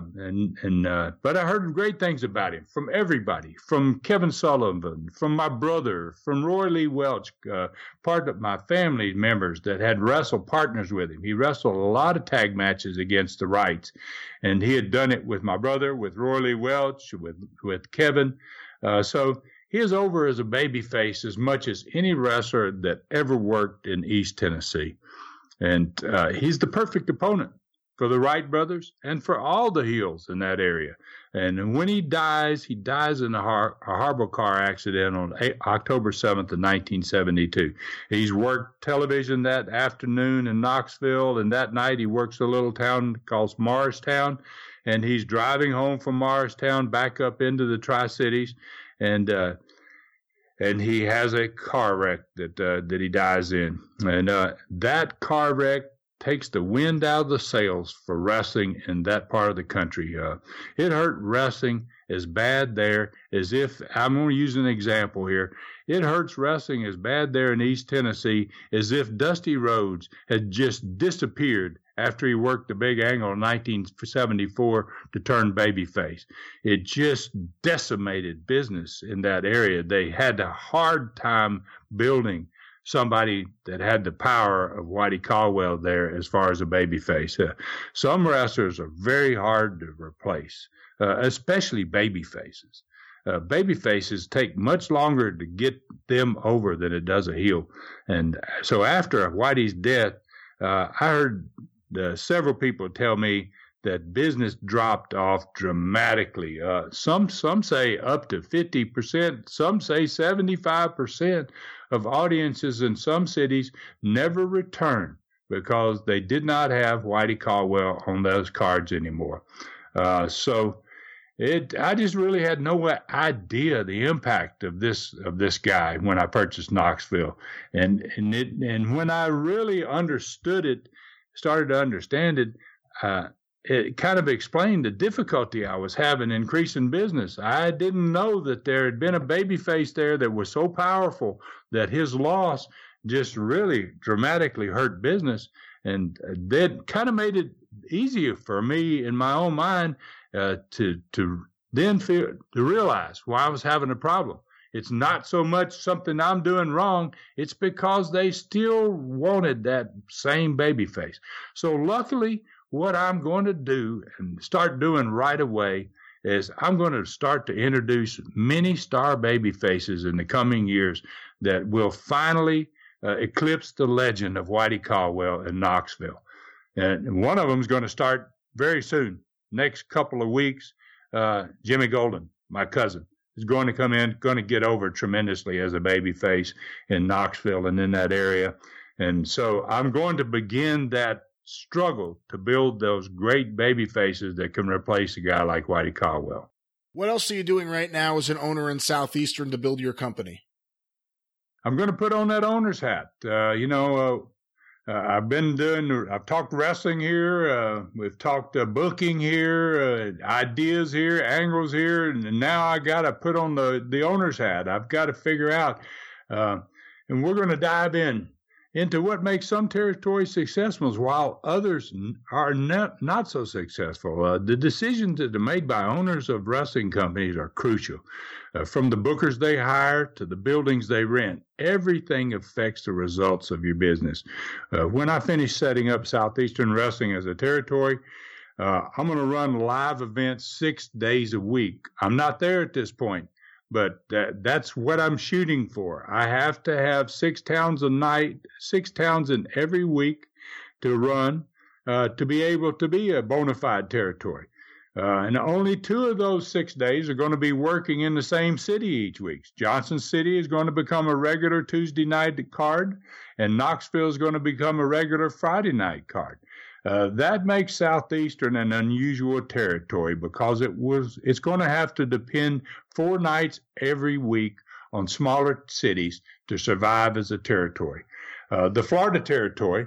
But I heard great things about him from everybody, from Kevin Sullivan, from my brother, from Roy Lee Welch, part of my family members that had wrestled partners with him. He wrestled a lot of tag matches against the Wrights, and he had done it with my brother, with Roy Lee Welch, with Kevin. So he is over as a babyface as much as any wrestler that ever worked in East Tennessee. And he's the perfect opponent for the Wright brothers and for all the heels in that area. And when he dies in a harbor car accident on October 7th of 1972. He's worked television that afternoon in Knoxville, and that night he works a little town called Morristown, and he's driving home from Morristown back up into the Tri-Cities. And he has a car wreck that he dies in, and that car wreck takes the wind out of the sails for wrestling in that part of the country. It hurt wrestling as bad there as if, I'm going to use an example here, it hurts wrestling as bad there in East Tennessee as if Dusty Rhodes had just disappeared after he worked the big angle in 1974 to turn babyface. It just decimated business in that area. They had a hard time building somebody that had the power of Whitey Caldwell there as far as a babyface. Some wrestlers are very hard to replace, especially babyfaces. Babyfaces take much longer to get them over than it does a heel. And so after Whitey's death, I heard several people tell me that business dropped off dramatically. Some say up to 50%, some say 75% of audiences in some cities never return because they did not have Whitey Caldwell on those cards anymore. So I just really had no idea the impact of this guy when I purchased Knoxville, and when I really understood it, started to understand it, it kind of explained the difficulty I was having increasing business. I didn't know that there had been a babyface there that was so powerful that his loss just really dramatically hurt business, and that kind of made it easier for me in my own mind to realize why I was having a problem. It's not so much something I'm doing wrong. It's because they still wanted that same babyface. So luckily, what I'm going to do and start doing right away is I'm going to start to introduce many star babyfaces in the coming years that will finally eclipse the legend of Whitey Caldwell in Knoxville. And one of them is going to start very soon, next couple of weeks. Jimmy Golden, my cousin. is going to come in, going to get over tremendously as a baby face in Knoxville and in that area. And so I'm going to begin that struggle to build those great baby faces that can replace a guy like Whitey Caldwell. What else are you doing right now as an owner in Southeastern to build your company? I'm going to put on that owner's hat. I've talked wrestling here. We've talked booking here, ideas here, angles here. And now I got to put on the owner's hat. I've got to figure out, and we're going to dive into what makes some territories successful while others are not so successful. The decisions that are made by owners of wrestling companies are crucial. From the bookers they hire to the buildings they rent, everything affects the results of your business. When I finish setting up Southeastern Wrestling as a territory, I'm going to run live events 6 days a week. I'm not there at this point, but that's what I'm shooting for. I have to have 6 towns a night, 6 towns in every week to run to be able to be a bona fide territory. And only 2 of those 6 days are going to be working in the same city each week. Johnson City is going to become a regular Tuesday night card, and Knoxville is going to become a regular Friday night card. That makes Southeastern an unusual territory because it's going to have to depend 4 nights every week on smaller cities to survive as a territory. The Florida territory,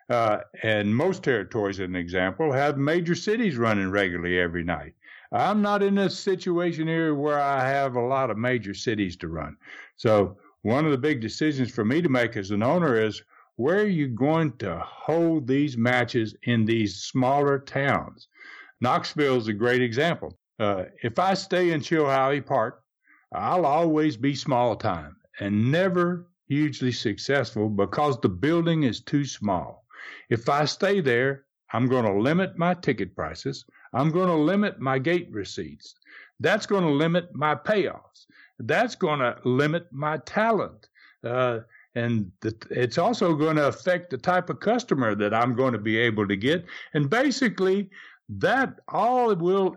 and most territories, as an example, have major cities running regularly every night. I'm not in a situation here where I have a lot of major cities to run. So one of the big decisions for me to make as an owner is, where are you going to hold these matches in these smaller towns? Knoxville is a great example. If I stay in Chilhowie Park, I'll always be small time and never hugely successful because the building is too small. If I stay there, I'm going to limit my ticket prices. I'm going to limit my gate receipts. That's going to limit my payoffs. That's going to limit my talent. And it's also going to affect the type of customer that I'm going to be able to get. And basically, that all will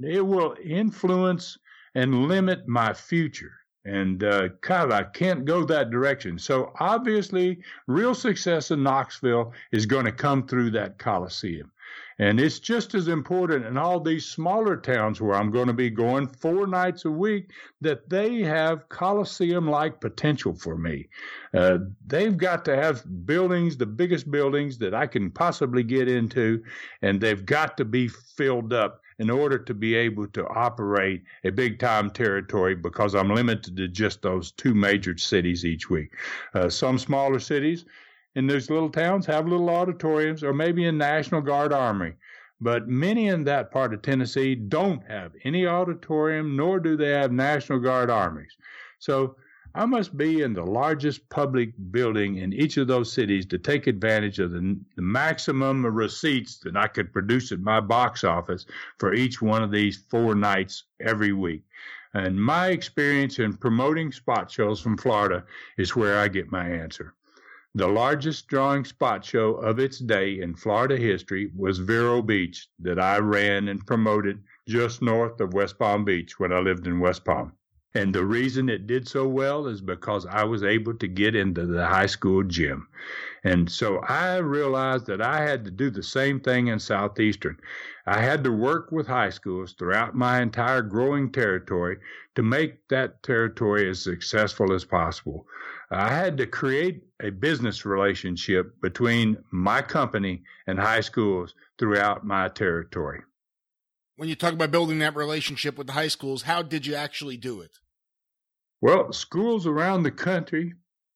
influence and limit my future. And I can't go that direction. So obviously, real success in Knoxville is going to come through that Coliseum. And it's just as important in all these smaller towns where I'm going to be going 4 nights a week that they have Coliseum-like potential for me. They've got to have buildings, the biggest buildings that I can possibly get into, and they've got to be filled up in order to be able to operate a big-time territory because I'm limited to just those 2 major cities each week. Some smaller cities in those little towns have little auditoriums, or maybe in National Guard Armory. But many in that part of Tennessee don't have any auditorium, nor do they have National Guard armories. So I must be in the largest public building in each of those cities to take advantage of the maximum receipts that I could produce at my box office for each one of these 4 nights every week. And my experience in promoting spot shows from Florida is where I get my answer. The largest drawing spot show of its day in Florida history was Vero Beach that I ran and promoted just north of West Palm Beach when I lived in West Palm. And the reason it did so well is because I was able to get into the high school gym. And so I realized that I had to do the same thing in Southeastern. I had to work with high schools throughout my entire growing territory to make that territory as successful as possible. I had to create a business relationship between my company and high schools throughout my territory. When you talk about building that relationship with the high schools, how did you actually do it? Well, schools around the country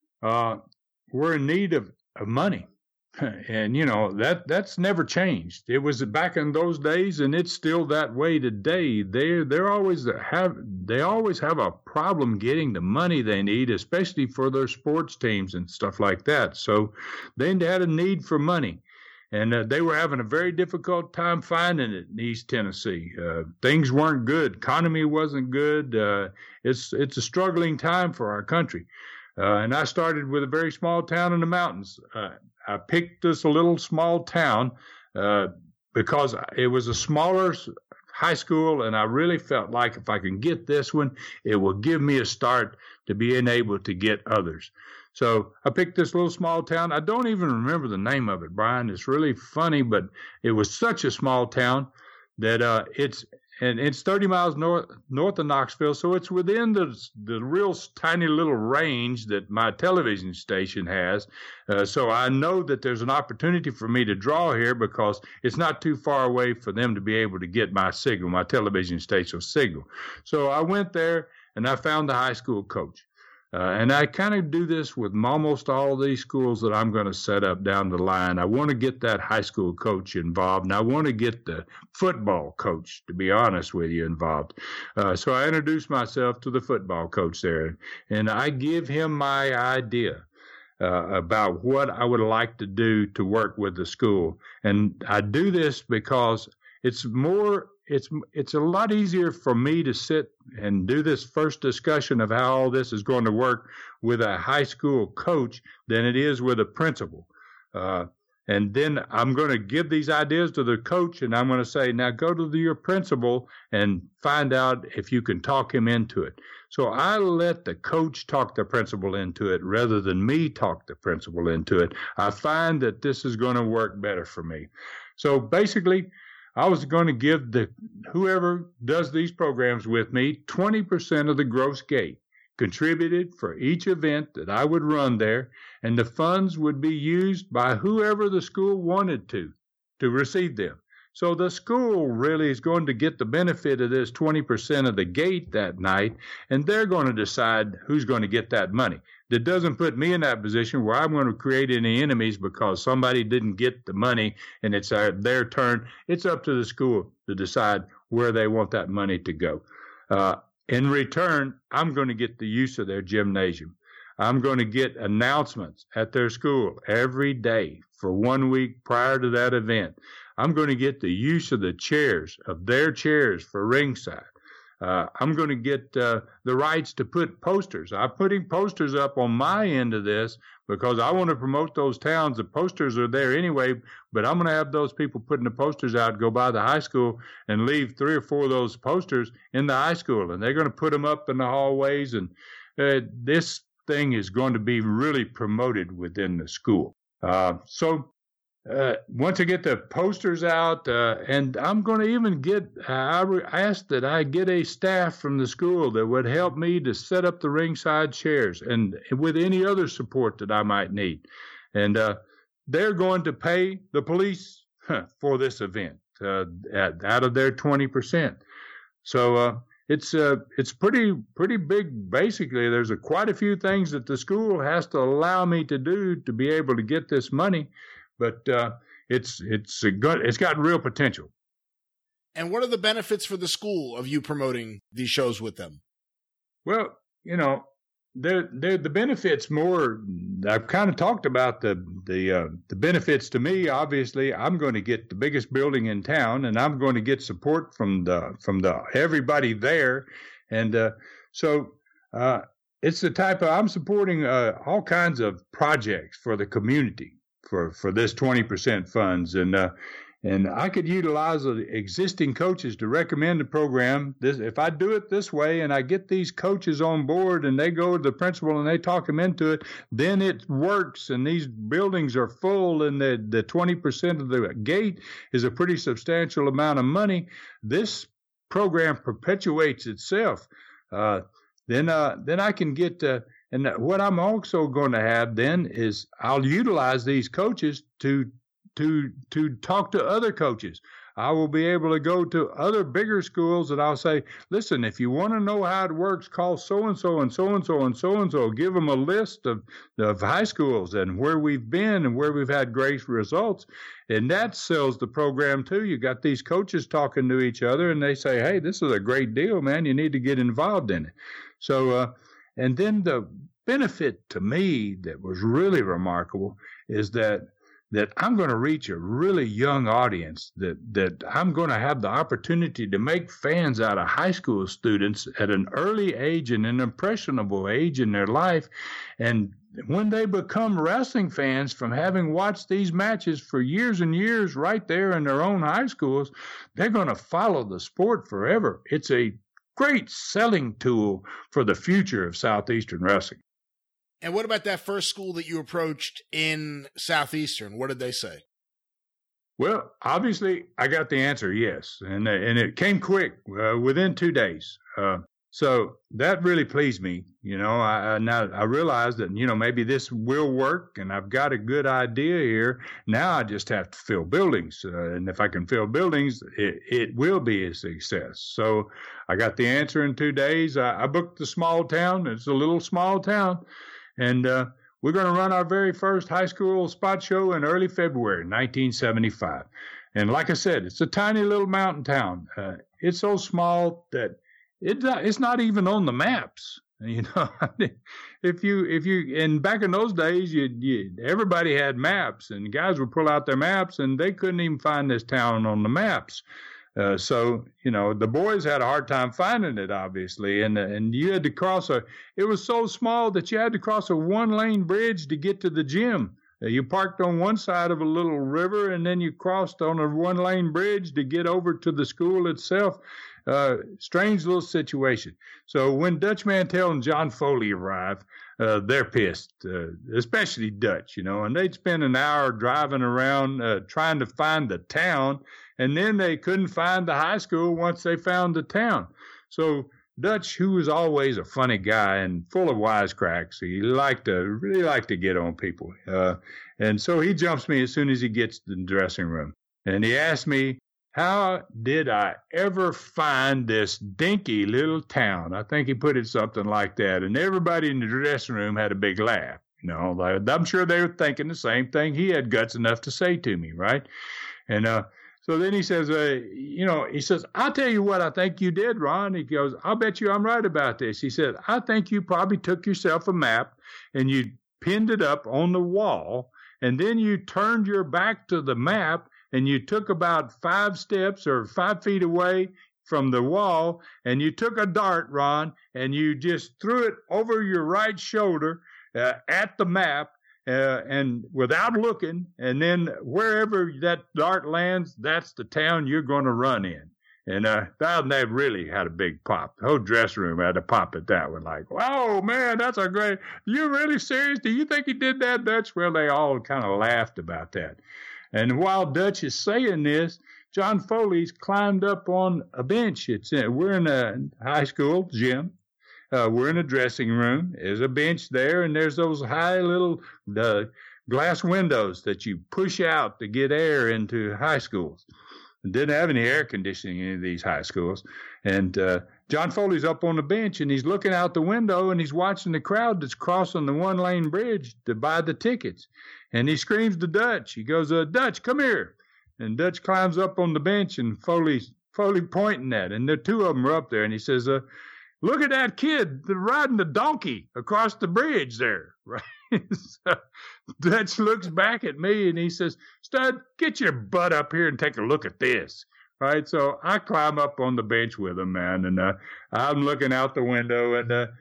were in need of money. And, that's never changed. It was back in those days, and it's still that way today. They always have a problem getting the money they need, especially for their sports teams and stuff like that. So they had a need for money. And they were having a very difficult time finding it in East Tennessee. Things weren't good. Economy wasn't good. It's a struggling time for our country. And I started with a very small town in the mountains. I picked this little small town because it was a smaller high school, and I really felt like if I can get this one, it will give me a start to being able to get others. So I picked this little small town. I don't even remember the name of it, Brian. It's really funny, but it was such a small town that it's 30 miles north of Knoxville, so it's within the real tiny little range that my television station has. So I know that there's an opportunity for me to draw here because it's not too far away for them to be able to get my signal, my television station signal. So I went there and I found the high school coach. And I kind of do this with almost all of these schools that I'm going to set up down the line. I want to get that high school coach involved, and I want to get the football coach, to be honest with you, involved. So I introduce myself to the football coach there, and I give him my idea about what I would like to do to work with the school. And I do this because it's a lot easier for me to sit and do this first discussion of how all this is going to work with a high school coach than it is with a principal. And then I'm going to give these ideas to the coach, and I'm going to say, now go to your principal and find out if you can talk him into it. So I let the coach talk the principal into it rather than me talk the principal into it. I find that this is going to work better for me. So basically, I was going to give whoever does these programs with me 20% of the gross gate contributed for each event that I would run there, and the funds would be used by whoever the school wanted to receive them. So the school really is going to get the benefit of this 20% of the gate that night, and they're going to decide who's going to get that money. That doesn't put me in that position where I'm going to create any enemies because somebody didn't get the money and it's their turn. It's up to the school to decide where they want that money to go. In return, I'm going to get the use of their gymnasium. I'm going to get announcements at their school every day for 1 week prior to that event. I'm going to get the use of their chairs for ringside. I'm going to get the rights to put posters. I'm putting posters up on my end of this because I want to promote those towns. The posters are there anyway, but I'm going to have those people putting the posters out, go by the high school and leave 3 or 4 of those posters in the high school. And they're going to put them up in the hallways. And this thing is going to be really promoted within the school. Once I get the posters out, and I'm going to even I asked that I get a staff from the school that would help me to set up the ringside chairs and with any other support that I might need. And they're going to pay the police for this event out of their 20%. So it's pretty big. Basically, there's quite a few things that the school has to allow me to do to be able to get this money. But it's got real potential. And what are the benefits for the school of you promoting these shows with them? Well, the benefits more. I've kind of talked about the benefits to me. Obviously, I'm going to get the biggest building in town, and I'm going to get support from the everybody there, and so. It's the type of I'm supporting all kinds of projects for the community. For this 20% funds, and I could utilize the existing coaches to recommend the program. If I do it this way, and I get these coaches on board, and they go to the principal and they talk them into it, then it works. And these buildings are full, and the 20% of the gate is a pretty substantial amount of money. This program perpetuates itself. Then I can get. And what I'm also going to have then is I'll utilize these coaches to talk to other coaches. I will be able to go to other bigger schools and I'll say, listen, if you want to know how it works, call so-and-so and so-and-so and so-and-so. Give them a list of high schools and where we've been and where we've had great results. And that sells the program too. You got these coaches talking to each other and they say, hey, this is a great deal, man. You need to get involved in it. So, and then the benefit to me that was really remarkable is that that I'm going to reach a really young audience, that I'm going to have the opportunity to make fans out of high school students at an early age and an impressionable age in their life. And when they become wrestling fans from having watched these matches for years and years right there in their own high schools, they're going to follow the sport forever. It's a great selling tool for the future of Southeastern wrestling. And what about that first school that you approached in Southeastern? What did they say? Well, obviously, I got the answer, yes. And it came quick, within 2 days. So that really pleased me. Now I realized that, maybe this will work, and I've got a good idea here. Now I just have to fill buildings. And if I can fill buildings, it will be a success. So I got the answer in 2 days. I booked the small town. It's a little small town. And we're going to run our very first high school spot show in early February 1975. And like I said, it's a tiny little mountain town. It's so small that it's not even on the maps. If you and back in those days, everybody had maps, and guys would pull out their maps, and they couldn't even find this town on the maps. So the boys had a hard time finding it, obviously, and you had to cross it was so small that you had to cross a 1-lane bridge to get to the gym. You parked on one side of a little river, and then you crossed on a 1-lane bridge to get over to the school itself. Strange little situation. So when Dutch Mantell and John Foley arrive, they're pissed, especially Dutch, and they'd spend an hour driving around trying to find the town, and then they couldn't find the high school once they found the town. So Dutch, who was always a funny guy and full of wisecracks, he really liked to get on people. And so he jumps me as soon as he gets to the dressing room. And he asked me, how did I ever find this dinky little town? I think he put it something like that. And everybody in the dressing room had a big laugh. I'm sure they were thinking the same thing he had guts enough to say to me, right? And so then he says, he says, I'll tell you what I think you did, Ron. He goes, I'll bet you I'm right about this. He said, I think you probably took yourself a map and you pinned it up on the wall, and then you turned your back to the map and you took about 5 steps or 5 feet away from the wall, and you took a dart, Ron, and you just threw it over your right shoulder at the map, and without looking, and then wherever that dart lands, that's the town you're going to run in. And they really had a big pop. The whole dressing room had a pop at that one. Like, wow, man, that's a great. You really serious? Do you think he did that, Dutch? Well, they all kind of laughed about that. And while Dutch is saying this, John Foley's climbed up on a bench. We're in a high school gym. We're in a dressing room. There's a bench there, and there's those high little glass windows that you push out to get air into high schools. It didn't have any air conditioning in any of these high schools. And John Foley's up on the bench, and he's looking out the window, and he's watching the crowd that's crossing the 1-lane bridge to buy the tickets. And he screams to Dutch. He goes, Dutch, come here. And Dutch climbs up on the bench, and Foley pointing at it. And the two of them are up there, and he says, look at that kid riding the donkey across the bridge there, right? So Dutch looks back at me, and he says, Stud, get your butt up here and take a look at this. Right, so I climb up on the bench with him, man, and I'm looking out the window,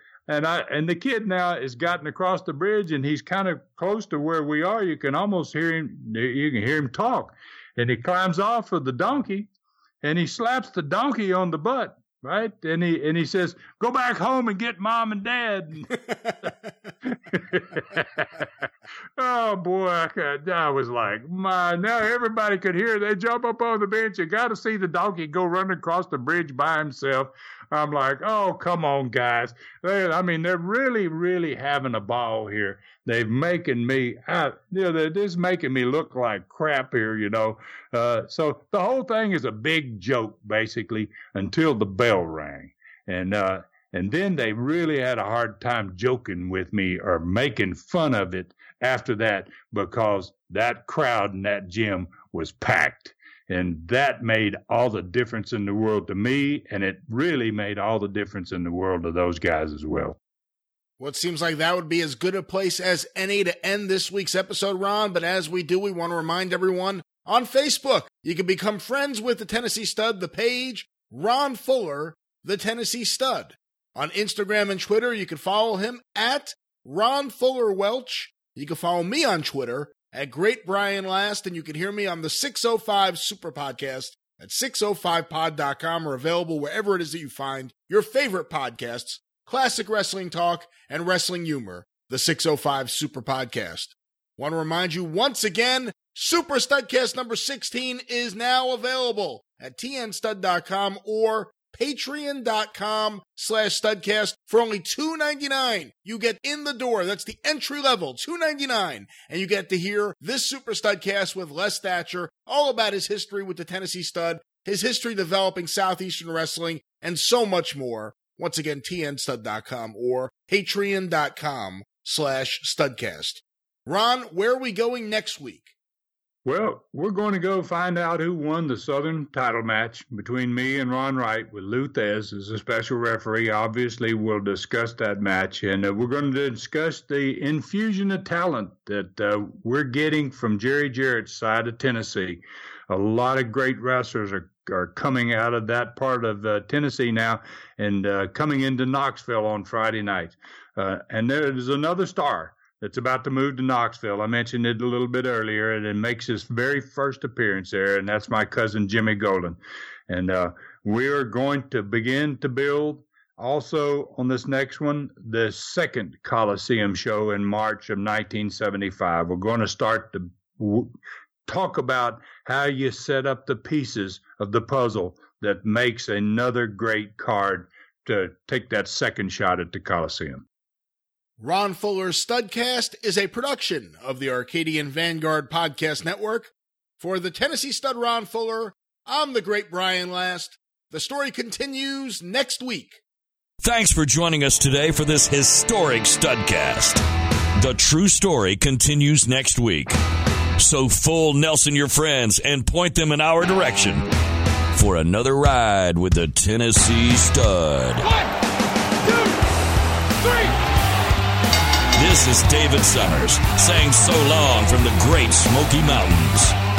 and the kid now has gotten across the bridge, and he's kind of close to where we are. You can almost hear him. You can hear him talk, and he climbs off of the donkey, and he slaps the donkey on the butt, right? And he says, "Go back home and get Mom and Dad." Oh boy, I was like, now everybody could hear. They jump up on the bench. You got to see the donkey go running across the bridge by himself. I'm like, oh, come on, guys. They're really, really having a ball here. They're making me, they're just making me look like crap here, So the whole thing is a big joke, basically, until the bell rang. And then they really had a hard time joking with me or making fun of it after that, because that crowd in that gym was packed. And that made all the difference in the world to me, and it really made all the difference in the world to those guys as well. What seems like that would be as good a place as any to end this week's episode, Ron, but as we do, we want to remind everyone on Facebook, you can become friends with the Tennessee Stud, the page, Ron Fuller, the Tennessee Stud. On Instagram and Twitter, you can follow him at Ron Fuller Welch. You can follow me on Twitter at Great Brian Last, and you can hear me on the 605 Super Podcast at 605pod.com, or available wherever it is that you find your favorite podcasts, classic wrestling talk and wrestling humor, the 605 Super Podcast. Want to remind you once again, Super Studcast number 16 is now available at tnstud.com or patreon.com/studcast for only $2.99. You get in the door. That's the entry level, $2.99. And you get to hear this Super Studcast with Les Thatcher, all about his history with the Tennessee Stud, his history developing Southeastern wrestling, and so much more. Once again, tnstud.com or patreon.com/studcast. Ron, where are we going next week? Well, we're going to go find out who won the Southern title match between me and Ron Wright, with Lou Thez as a special referee. Obviously, we'll discuss that match, and we're going to discuss the infusion of talent that we're getting from Jerry Jarrett's side of Tennessee. A lot of great wrestlers are coming out of that part of Tennessee now and coming into Knoxville on Friday night. And there's another star that's about to move to Knoxville. I mentioned it a little bit earlier, and it makes his very first appearance there, and that's my cousin Jimmy Golden. And we are going to begin to build also on this next one, the second Coliseum show in March of 1975. We're going to start to talk about how you set up the pieces of the puzzle that makes another great card to take that second shot at the Coliseum. Ron Fuller's Studcast is a production of the Arcadian Vanguard Podcast Network. For the Tennessee Stud Ron Fuller, I'm the Great Brian Last. The story continues next week. Thanks for joining us today for this historic Studcast. The true story continues next week. So full Nelson your friends and point them in our direction for another ride with the Tennessee Stud. 1, 2, 3. This is David Summers saying so long from the Great Smoky Mountains.